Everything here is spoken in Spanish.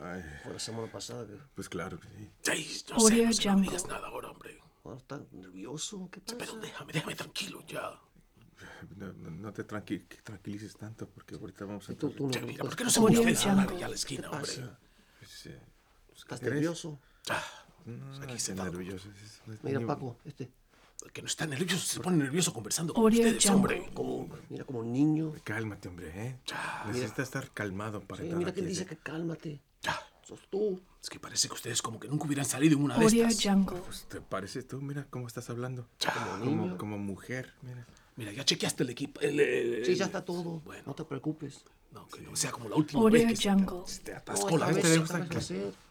Ay, Fue la semana pasada que... pues claro que sí. Ay, no sé, no sé, no digas nada ahora, hombre. Ahora está nervioso, ¿qué pasa? Pero déjame tranquilo ya. No te tranquilices tanto porque ahorita vamos a... Tú no, Ya, mira, ¿por qué no pues, se mueve Audio usted sola Jungle. allá a la esquina, ¿qué hombre? pasa? Pues, ¿Estás ¿qué crees? nervioso? No, Aquí qué sentado. nervioso. Mira, Paco, El que no está nervioso se pone nervioso conversando con Audio ustedes, Jungle. hombre. mira como un niño. Cálmate, hombre, ¿eh? Ya, Necesitas estar calmado para Sí, entrar mira aquí, que dice ¿sí? que cálmate. ya. Sos tú. Es que parece que ustedes como que nunca hubieran salido en una de Audio estas. Jungle. Pues te parece tú, mira cómo estás hablando. Ya. Como mujer, mira. Mira, ya chequeaste el equipo. Sí, ya está todo. Bueno. No te preocupes. No, que no sea como la última Audio vez que Jungle. se te No, atascó esta la vez, cabeza. esta vez va a ser.